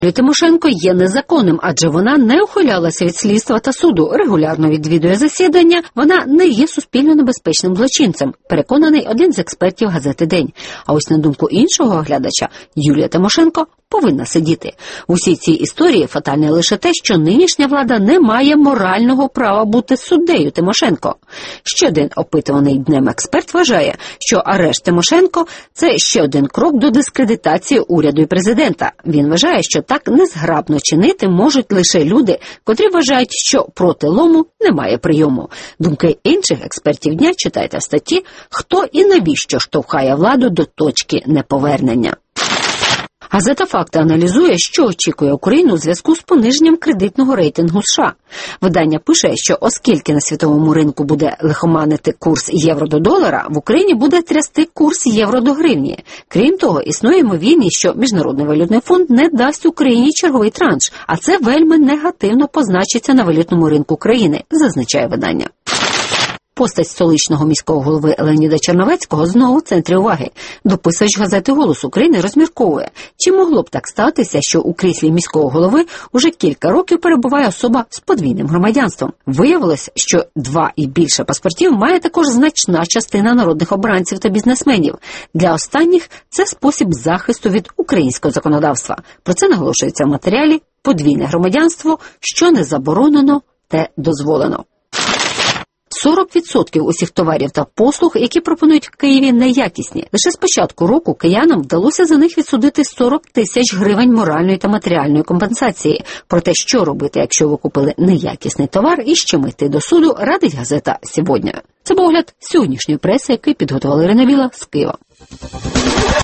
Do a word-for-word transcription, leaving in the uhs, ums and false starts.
Юлія Тимошенко є незаконним, адже вона не ухилялася від слідства та суду, регулярно відвідує засідання, вона не є суспільно небезпечним злочинцем, переконаний один з експертів газети «День». А ось на думку іншого глядача, Юлія Тимошенко повинна сидіти. В усій цій історії фатальне лише те, що нинішня влада не має морального права бути суддею Тимошенко. Ще один опитуваний Днем експерт вважає, що арешт Тимошенко – це ще один крок до дискредитації уряду і президента. Він вважає, що так незграбно чинити можуть лише люди, котрі вважають, що проти лому немає прийому. Думки інших експертів дня читайте в статті «Хто і навіщо штовхає владу до точки неповернення». Газета «Факти» аналізує, що очікує Україну у зв'язку з пониженням кредитного рейтингу США. Видання пише, що оскільки на світовому ринку буде лихоманити курс євро до долара, в Україні буде трясти курс євро до гривні. Крім того, існує ймовірність, що Міжнародний валютний фонд не дасть Україні черговий транш, а це вельми негативно позначиться на валютному ринку країни, зазначає видання. Постать столичного міського голови Леоніда Черновецького знову в центрі уваги. Дописувач газети «Голос України» розмірковує, чи могло б так статися, що у кріслі міського голови уже кілька років перебуває особа з подвійним громадянством. Виявилось, що два і більше паспортів має також значна частина народних обранців та бізнесменів. Для останніх це спосіб захисту від українського законодавства. Про це наголошується в матеріалі «Подвійне громадянство, що не заборонено, те дозволено». сорок відсотків усіх товарів та послуг, які пропонують в Києві, неякісні. Лише з початку року киянам вдалося за них відсудити сорок тисяч гривень моральної та матеріальної компенсації. Про те, що робити, якщо ви купили неякісний товар і з чим йти до суду, радить газета «Сьогодні». Це був огляд сьогоднішньої преси, який підготувала Ірина Біла з Києва.